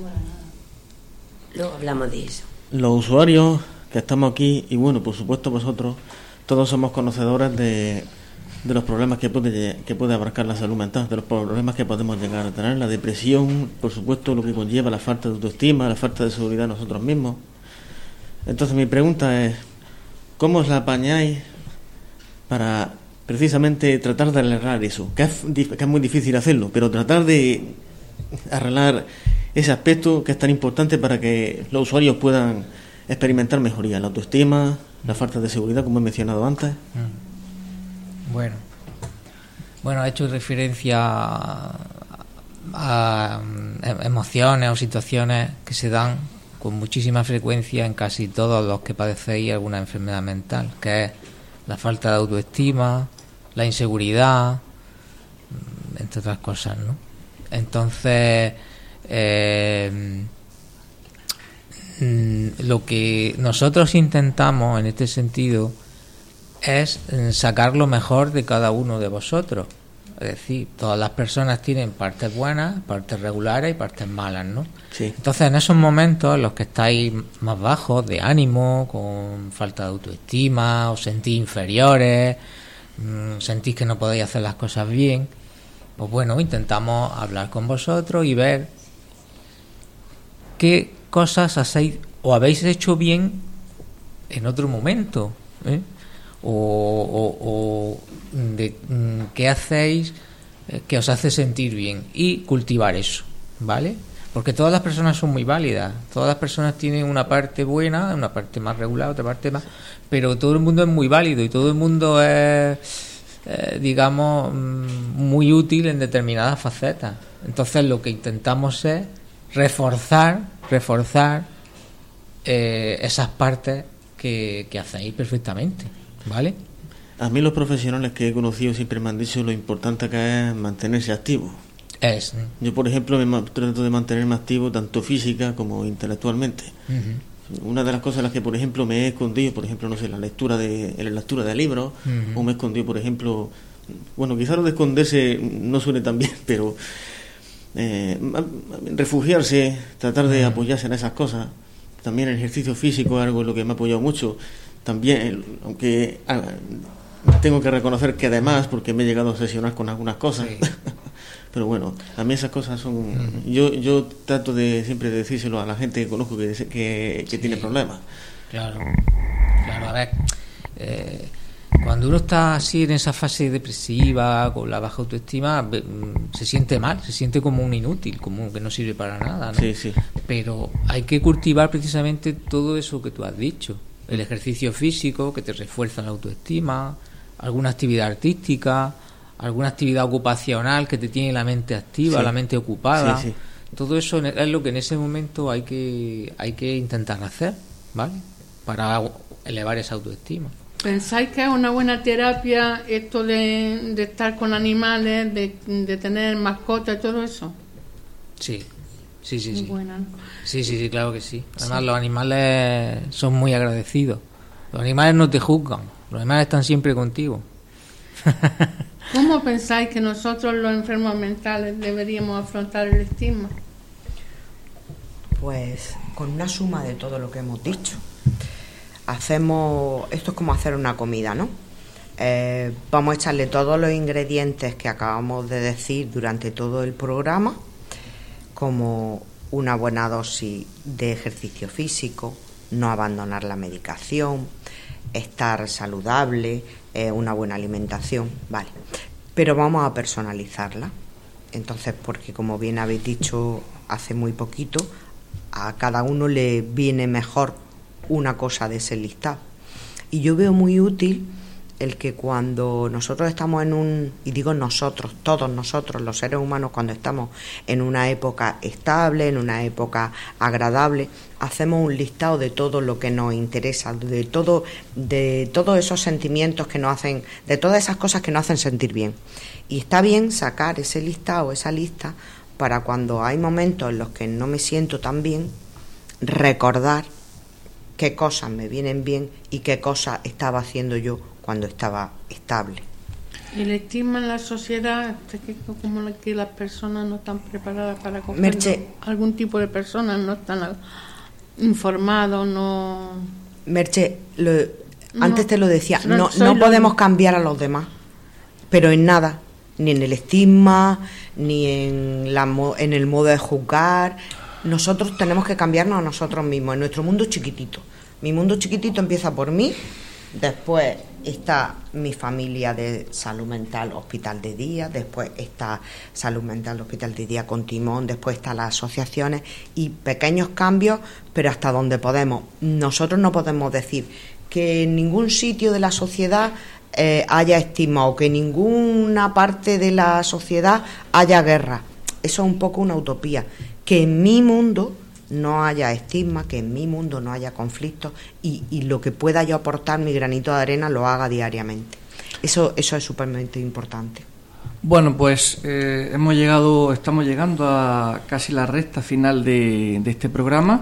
[SPEAKER 7] Luego hablamos de eso.
[SPEAKER 10] Los usuarios que estamos aquí, y bueno, por supuesto vosotros, todos somos conocedores de, de los problemas que puede, que puede abarcar la salud mental, de los problemas que podemos llegar a tener, la depresión, por supuesto lo que conlleva la falta de autoestima, la falta de seguridad en nosotros mismos. Entonces mi pregunta es, ¿cómo os la apañáis para precisamente tratar de arreglar eso? Que es, dif- que es muy difícil hacerlo, pero tratar de arreglar ese aspecto que es tan importante para que los usuarios puedan experimentar mejoría, la autoestima, la falta de seguridad, como he mencionado antes.
[SPEAKER 5] Bueno, bueno, he hecho referencia a, a em- emociones o situaciones que se dan con muchísima frecuencia en casi todos los que padecéis alguna enfermedad mental, que es la falta de autoestima, la inseguridad, mm, entre otras cosas, ¿no? Entonces, eh, mm, lo que nosotros intentamos en este sentido es eh, sacar lo mejor de cada uno de vosotros. Es decir, todas las personas tienen partes buenas, partes regulares y partes malas, ¿no?
[SPEAKER 10] Sí.
[SPEAKER 5] Entonces, en esos momentos en los que estáis más bajos de ánimo, con falta de autoestima, os sentís inferiores, mmm, sentís que no podéis hacer las cosas bien, pues bueno, intentamos hablar con vosotros y ver qué cosas hacéis o habéis hecho bien en otro momento, ¿eh? o, o, o de mm, qué hacéis eh, que os hace sentir bien y cultivar eso, ¿vale? Porque todas las personas son muy válidas, todas las personas tienen una parte buena, una parte más regular, otra parte más, pero todo el mundo es muy válido y todo el mundo es, eh, digamos, mm, muy útil en determinadas facetas. Entonces lo que intentamos es reforzar, reforzar eh, esas partes que, que hacéis perfectamente, ¿vale?
[SPEAKER 10] A mí los profesionales que he conocido siempre me han dicho lo importante que es mantenerse activo.
[SPEAKER 5] Es.
[SPEAKER 10] Yo, por ejemplo, me ma- trato de mantenerme activo tanto física como intelectualmente.
[SPEAKER 5] Uh-huh.
[SPEAKER 10] Una de las cosas en las que, por ejemplo, me he escondido, por ejemplo, no sé, la lectura de en la lectura de libros,
[SPEAKER 5] Uh-huh.
[SPEAKER 10] o me he escondido, por ejemplo, bueno, quizás lo de esconderse no suene tan bien, pero eh, ma- ma- refugiarse, tratar de
[SPEAKER 5] Uh-huh.
[SPEAKER 10] apoyarse en esas cosas. También el ejercicio físico es algo en lo que me ha apoyado mucho. También, el- aunque ah, tengo que reconocer que además, porque me he llegado a obsesionar con algunas cosas.
[SPEAKER 5] Sí.
[SPEAKER 10] Pero bueno, a mí esas cosas son...
[SPEAKER 5] Uh-huh.
[SPEAKER 10] Yo yo trato de siempre de decírselo a la gente que conozco que, que, que
[SPEAKER 5] Sí.
[SPEAKER 10] tiene problemas.
[SPEAKER 5] Claro, claro, a ver, eh, cuando uno está así en esa fase depresiva, con la baja autoestima, ve- mm, se siente mal, se siente como un inútil, como que no sirve para nada, ¿no?
[SPEAKER 10] Sí, sí.
[SPEAKER 5] Pero hay que cultivar precisamente todo eso que tú has dicho, el ejercicio físico que te refuerza la autoestima, alguna actividad artística, alguna actividad ocupacional que te tiene la mente activa,
[SPEAKER 10] Sí.
[SPEAKER 5] la mente ocupada.
[SPEAKER 10] Sí, sí.
[SPEAKER 5] Todo eso es lo que en ese momento hay que hay que intentar hacer, ¿vale? Para elevar esa autoestima.
[SPEAKER 9] ¿Pensáis que es una buena terapia esto de, de estar con animales, de, de tener mascotas y todo eso?
[SPEAKER 5] Sí, sí, sí,
[SPEAKER 9] Muy
[SPEAKER 5] sí.
[SPEAKER 9] buena, ¿no?
[SPEAKER 5] Sí, sí, sí, claro que sí. Además,
[SPEAKER 13] Sí.
[SPEAKER 5] los animales son muy agradecidos. Los animales no te juzgan, los animales están siempre contigo.
[SPEAKER 9] ¿Cómo pensáis que nosotros los enfermos mentales deberíamos afrontar el estigma?
[SPEAKER 4] Pues con una suma de todo lo que hemos dicho. Hacemos, esto es como hacer una comida, ¿no? Eh, vamos a echarle todos los ingredientes que acabamos de decir durante todo el programa, como una buena dosis de ejercicio físico, no abandonar la medicación, estar saludable, eh, una buena alimentación, vale. Pero vamos a personalizarla. Entonces, porque como bien habéis dicho hace muy poquito, a cada uno le viene mejor una cosa de ese listado. Y yo veo muy útil el que cuando nosotros estamos en un, y digo nosotros, todos nosotros, los seres humanos, cuando estamos en una época estable, en una época agradable, hacemos un listado de todo lo que nos interesa, de todo, de todos esos sentimientos que nos hacen, de todas esas cosas que nos hacen sentir bien. Y está bien sacar ese listado, esa lista, para cuando hay momentos en los que no me siento tan bien, recordar qué cosas me vienen bien y qué cosas estaba haciendo yo cuando estaba estable.
[SPEAKER 9] El estigma en la sociedad es que como que las personas no están preparadas para cogerlo.
[SPEAKER 4] Merche,
[SPEAKER 9] algún tipo de personas no están informados, no...
[SPEAKER 4] Merche, lo,
[SPEAKER 9] no,
[SPEAKER 4] antes te lo decía, no,
[SPEAKER 9] no,
[SPEAKER 4] no
[SPEAKER 9] lo...
[SPEAKER 4] podemos cambiar a los demás, pero en nada, ni en el estigma, ni en, la, en el modo de juzgar. Nosotros tenemos que cambiarnos a nosotros mismos, en nuestro mundo chiquitito. Mi mundo chiquitito empieza por mí, después está mi familia de salud mental, hospital de día, después está salud mental, hospital de día con Timón, después están las asociaciones y pequeños cambios, pero hasta donde podemos. Nosotros no podemos decir que en ningún sitio de la sociedad eh, haya estigma o que en ninguna parte de la sociedad haya guerra. Eso es un poco una utopía. Que en mi mundo no haya estigma, que en mi mundo no haya conflictos y, y lo que pueda yo aportar, mi granito de arena, lo haga diariamente. Eso, eso es súpermente importante.
[SPEAKER 3] Bueno, pues eh, hemos llegado, estamos llegando a casi la recta final de, de este programa.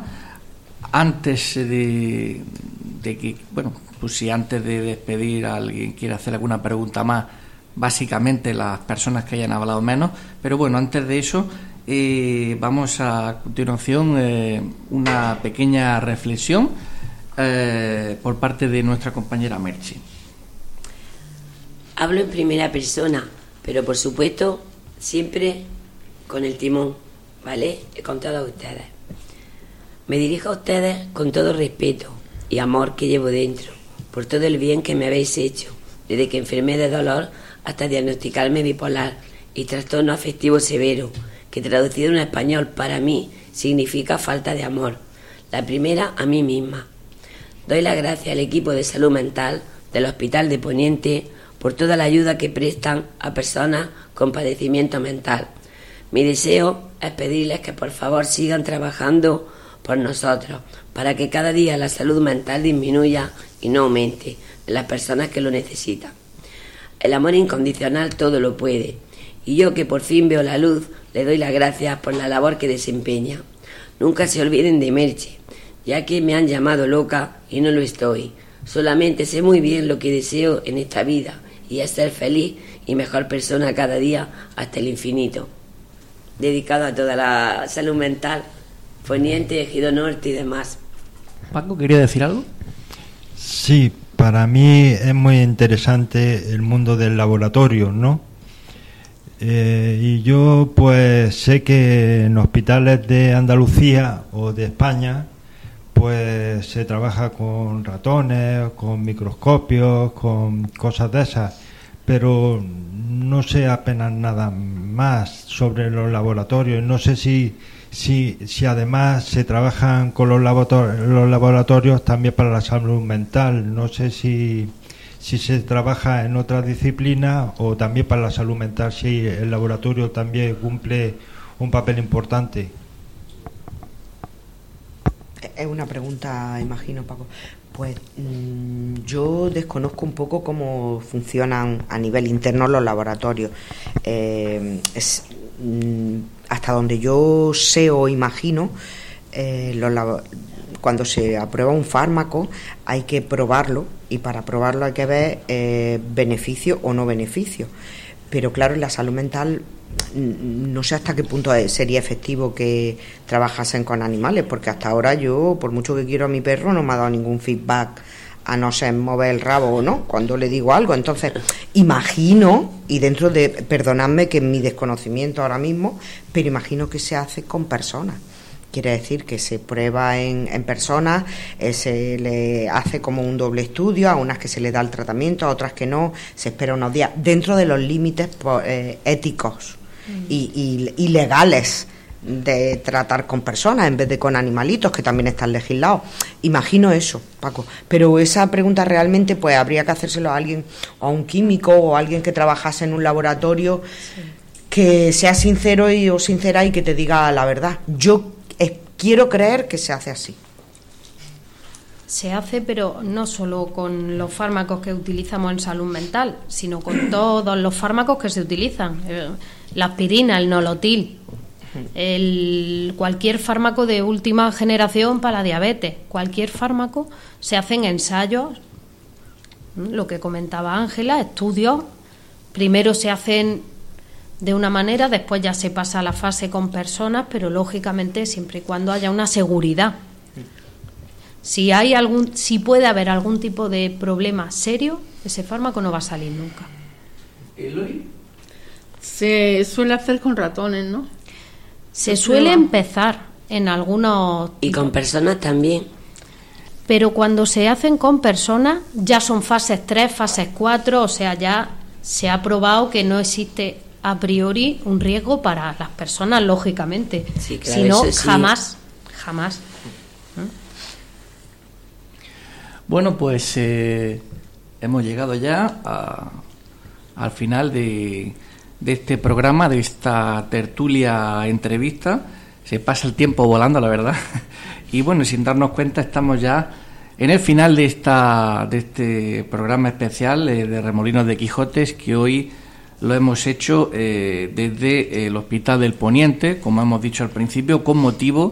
[SPEAKER 3] Antes de, de que, bueno, pues si antes de despedir a alguien quiere hacer alguna pregunta más, básicamente las personas que hayan hablado menos, pero bueno, antes de eso... Eh, vamos a, a continuación eh, una pequeña reflexión eh, por parte de nuestra compañera Merche.
[SPEAKER 7] Hablo en primera persona, pero por supuesto siempre con el timón, ¿vale? Con todos ustedes. Me dirijo a ustedes con todo respeto y amor que llevo dentro, por todo el bien que me habéis hecho, desde que enfermé de dolor hasta diagnosticarme bipolar y trastorno afectivo severo, que traducido en español para mí significa falta de amor. La primera a mí misma. Doy las gracias al equipo de salud mental del Hospital de Poniente por toda la ayuda que prestan a personas con padecimiento mental. Mi deseo es pedirles que por favor sigan trabajando por nosotros, para que cada día la salud mental disminuya y no aumente en las personas que lo necesitan. El amor incondicional todo lo puede, y yo que por fin veo la luz, le doy las gracias por la labor que desempeña. Nunca se olviden de Merche, ya que me han llamado loca y no lo estoy. Solamente sé muy bien lo que deseo en esta vida, y es ser feliz y mejor persona cada día hasta el infinito. Dedicado a toda la salud mental, Poniente, Ejido Norte y demás.
[SPEAKER 3] Paco, ¿quería decir algo?
[SPEAKER 14] Sí, para mí es muy interesante el mundo del laboratorio, ¿no? Eh, y yo pues sé que en hospitales de Andalucía o de España pues se trabaja con ratones, con microscopios, con cosas de esas, pero no sé apenas nada más sobre los laboratorios. No sé si si, si además se trabajan con los laboratorios, los laboratorios también para la salud mental. No sé si si se trabaja en otras disciplinas o también para la salud mental, si el laboratorio también cumple un papel importante.
[SPEAKER 4] Es una pregunta, imagino, Paco. Pues mmm, yo desconozco un poco cómo funcionan a nivel interno los laboratorios. Eh, es, mmm, hasta donde yo sé o imagino, eh, los laboratorios, cuando se aprueba un fármaco hay que probarlo y para probarlo hay que ver eh, beneficio o no beneficio. Pero claro, en la salud mental no sé hasta qué punto sería efectivo que trabajasen con animales, porque hasta ahora yo, por mucho que quiero a mi perro, no me ha dado ningún feedback a no ser mover el rabo o no cuando le digo algo. Entonces imagino, y dentro de, perdonadme que mi desconocimiento ahora mismo, pero imagino que se hace con personas. Quiere decir que se prueba en, en personas, eh, se le hace como un doble estudio, a unas que se le da el tratamiento, a otras que no, se espera unos días, dentro de los límites pues, eh, éticos mm. y, y, y legales de tratar con personas en vez de con animalitos, que también están legislados. Imagino eso, Paco. Pero esa pregunta realmente pues habría que hacérselo a alguien, o a un químico, o a alguien que trabajase en un laboratorio, sí, que sea sincero y, o sincera y que te diga la verdad. Yo eh, quiero creer que se hace así.
[SPEAKER 13] Se hace, pero no solo con los fármacos que utilizamos en salud mental, sino con todos los fármacos que se utilizan. La aspirina, el nolotil, el, cualquier fármaco de última generación para la diabetes, cualquier fármaco, se hacen ensayos, lo que comentaba Ángela, estudios. Primero se hacen de una manera, después ya se pasa a la fase con personas, pero lógicamente siempre y cuando haya una seguridad. Si hay algún, si puede haber algún tipo de problema serio, ese fármaco no va a salir nunca.
[SPEAKER 9] ¿Eloy? Se suele hacer con ratones, ¿no?
[SPEAKER 13] Se suele empezar en algunos...
[SPEAKER 7] Y con personas también.
[SPEAKER 13] Pero cuando se hacen con personas, ya son fases tres, fases cuatro, o sea, ya se ha probado que no existe a priori un riesgo para las personas, lógicamente.
[SPEAKER 7] Sí, claro,
[SPEAKER 13] si no,
[SPEAKER 7] eso sí.
[SPEAKER 13] jamás, jamás.
[SPEAKER 3] Bueno, pues eh, hemos llegado ya a, al final de, de este programa, de esta tertulia entrevista. Se pasa el tiempo volando, la verdad. Y bueno, sin darnos cuenta, estamos ya en el final de esta de este programa especial eh, de Remolinos de Quijotes, que hoy lo hemos hecho eh, desde el Hospital del Poniente, como hemos dicho al principio, con motivo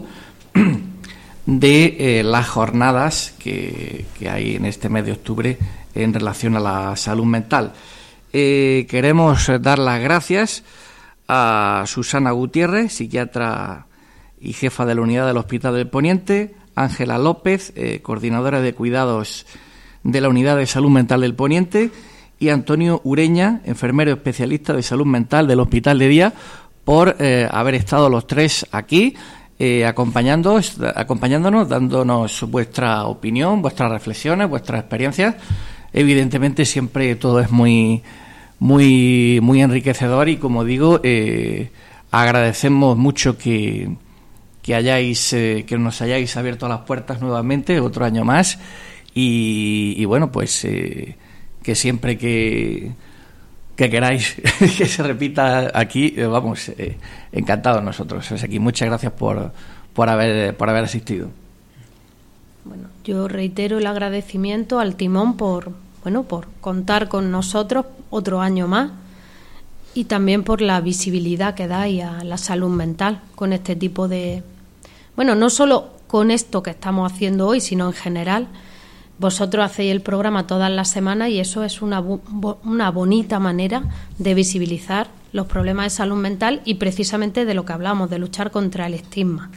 [SPEAKER 3] de eh, las jornadas que, que hay en este mes de octubre en relación a la salud mental. Eh, queremos dar las gracias a Susana Gutiérrez, psiquiatra y jefa de la unidad del Hospital del Poniente, Ángela López, eh, coordinadora de cuidados de la unidad de salud mental del Poniente, y Antonio Ureña, enfermero especialista de salud mental del Hospital de Día, por eh, haber estado los tres aquí, Eh, acompañándonos, acompañándonos, dándonos vuestra opinión, vuestras reflexiones, vuestras experiencias. Evidentemente siempre todo es muy muy muy enriquecedor y, como digo, eh, agradecemos mucho que que hayáis eh, que nos hayáis abierto las puertas nuevamente otro año más y, y bueno, pues eh, que siempre que que queráis que se repita aquí, eh, vamos, eh, encantados nosotros. Es aquí. Muchas gracias por, por haber por haber asistido.
[SPEAKER 13] Bueno, yo reitero el agradecimiento al timón por, bueno, por contar con nosotros otro año más, y también por la visibilidad que dais a la salud mental con este tipo de, bueno, no solo con esto que estamos haciendo hoy, sino en general. Vosotros hacéis el programa todas las semanas y eso es una, una bonita manera de visibilizar los problemas de salud mental y precisamente de lo que hablamos, de luchar contra el estigma.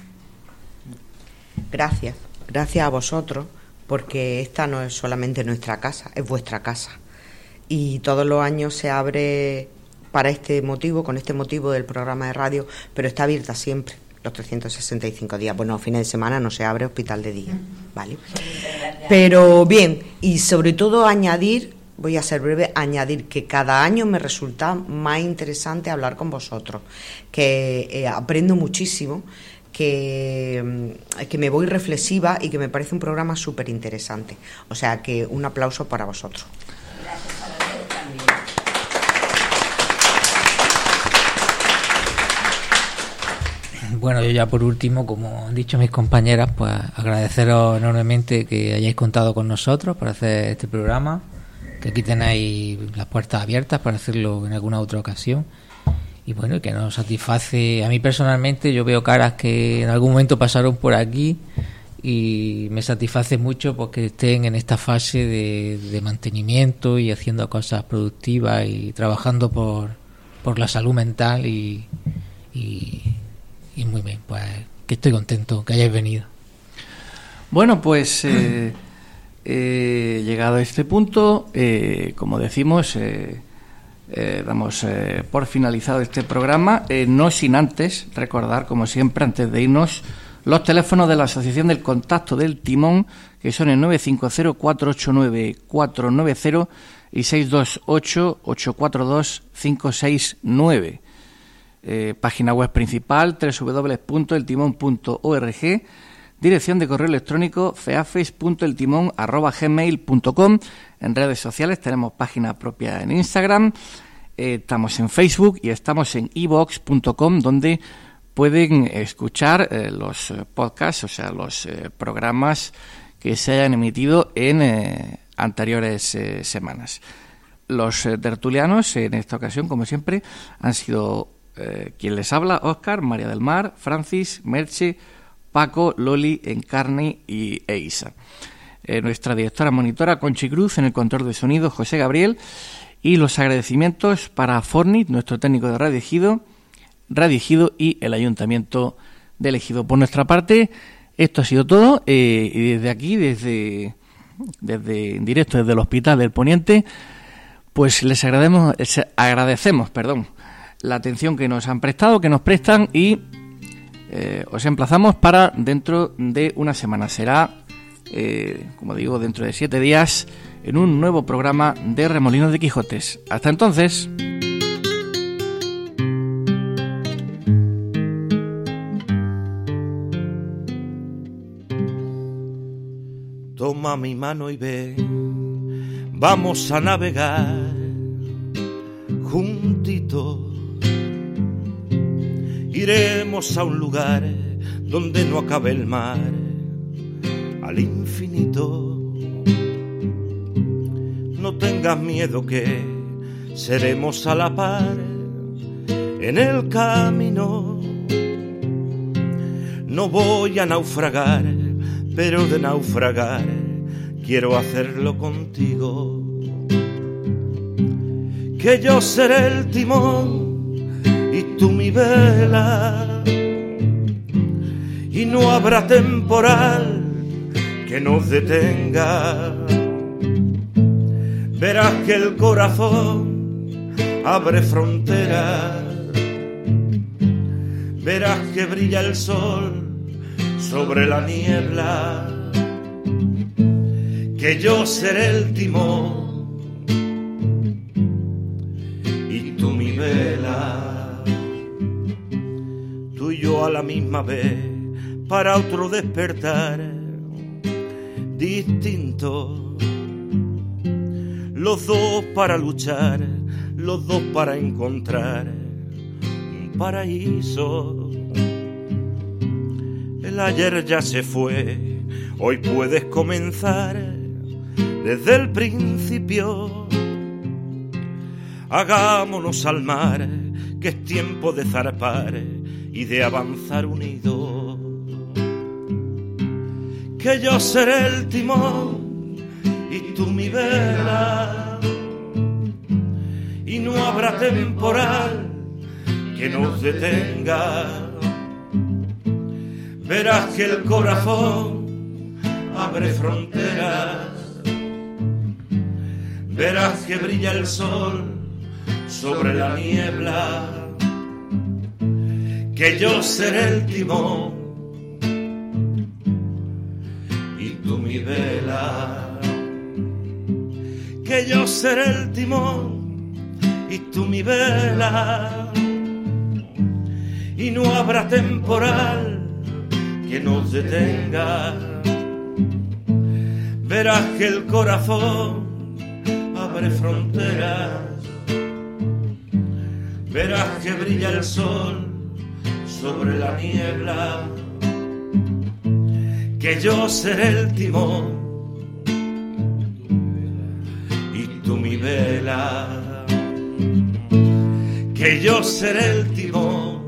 [SPEAKER 4] Gracias, gracias a vosotros, porque esta no es solamente nuestra casa, es vuestra casa. Y todos los años se abre para este motivo, con este motivo del programa de radio, pero está abierta siempre. Los trescientos sesenta y cinco días. Bueno, fines de semana no se abre Hospital de Día, ¿vale? Pero bien, y sobre todo añadir, voy a ser breve, añadir que cada año me resulta más interesante hablar con vosotros, que eh, aprendo muchísimo, que, que me voy reflexiva y que me parece un programa súper interesante. O sea que un aplauso para vosotros.
[SPEAKER 5] Bueno, yo ya por último, como han dicho mis compañeras, pues agradeceros enormemente que hayáis contado con nosotros para hacer este programa, que aquí tenéis las puertas abiertas para hacerlo en alguna otra ocasión, y bueno, que nos satisface. A mí personalmente, yo veo caras que en algún momento pasaron por aquí y me satisface mucho porque estén en esta fase de, de mantenimiento y haciendo cosas productivas y trabajando por, por la salud mental y, y Y muy bien, pues que estoy contento que hayáis venido.
[SPEAKER 3] Bueno, pues eh, eh, llegado a este punto, eh, como decimos, eh, eh, damos eh, por finalizado este programa, eh, no sin antes recordar, como siempre, antes de irnos, los teléfonos de la Asociación del Contacto del Timón, que son el nueve cinco cero, cuatro ocho nueve, cuatro nueve cero y seis dos ocho, ocho cuatro dos, cinco seis nueve. eh, página web principal doble u doble u doble u punto el timón punto org, dirección de correo electrónico feafes punto el timón arroba gmail punto com. En redes sociales tenemos página propia en Instagram, eh, estamos en Facebook y estamos en i vox punto com, donde pueden escuchar eh, los podcasts, o sea, los eh, programas que se hayan emitido en eh, anteriores eh, semanas. Los eh, tertulianos en esta ocasión, como siempre, han sido eh, quien les habla, Óscar, María del Mar, Francis, Merche, Paco, Loli, Encarni y Eisa. Eh, nuestra directora monitora, Conchi Cruz, en el control de sonido, José Gabriel, y los agradecimientos para Fornit, nuestro técnico de Radio Ejido, Radio Ejido y el Ayuntamiento de Ejido. Por nuestra parte, esto ha sido todo, eh, y desde aquí, desde, desde en directo desde el Hospital del Poniente, pues les agradecemos, les agradecemos, perdón, la atención que nos han prestado, que nos prestan, y eh, os emplazamos para dentro de una semana. Será, eh, como digo, dentro de siete días, en un nuevo programa de Remolinos de Quijotes. Hasta entonces.
[SPEAKER 15] Toma mi mano y ven, vamos a navegar juntitos. Iremos a un lugar donde no acabe el mar, al infinito. No tengas miedo que seremos a la par en el camino. No voy a naufragar, pero de naufragar quiero hacerlo contigo. Que yo seré el timón y tú mi vela, y no habrá temporal que nos detenga. Verás que el corazón abre fronteras, verás que brilla el sol sobre la niebla, que yo seré el timón y tú mi vela. Tú y yo a la misma vez para otro despertar distinto, los dos para luchar, los dos para encontrar un paraíso. El ayer ya se fue, hoy puedes comenzar desde el principio. Hagámonos al mar, que es tiempo de zarpar y de avanzar unidos. Que yo seré el timón y tú mi vela, y no habrá temporal que nos detenga. Verás que el corazón abre fronteras, verás que brilla el sol sobre la niebla, que yo seré el timón y tú mi vela. Que yo seré el timón y tú mi vela, y no habrá temporal que nos detenga. Verás que el corazón abre fronteras, verás que brilla el sol sobre la niebla, que yo seré el timón y tú mi vela. Que yo seré el timón